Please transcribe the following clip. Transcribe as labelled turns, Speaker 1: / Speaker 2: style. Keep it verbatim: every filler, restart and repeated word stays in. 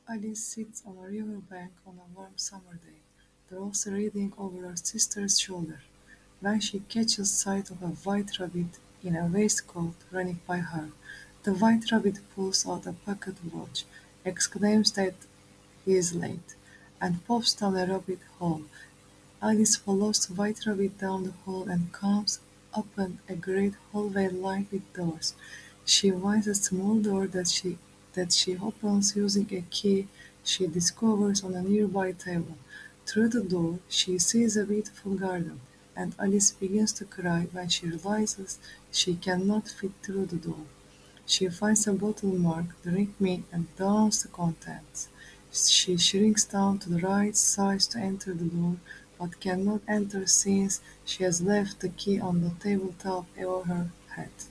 Speaker 1: Alice sits on a riverbank on a warm summer day, Rose reading over her sister's shoulder, when she catches sight of a white rabbit in a waistcoat running by her. The white rabbit pulls out a pocket watch, exclaims that he is late, and pops down a rabbit hole. Alice follows the white rabbit down the hall and comes upon a great hallway lined with doors. She finds a small door that she that she opens using a key she discovers on a nearby table. Through the door, she sees a beautiful garden, and Alice begins to cry when she realizes she cannot fit through the door. She finds a bottle marked "Drink me" and downs the contents. She shrinks down to the right size to enter the door, but cannot enter since she has left the key on the tabletop over her head.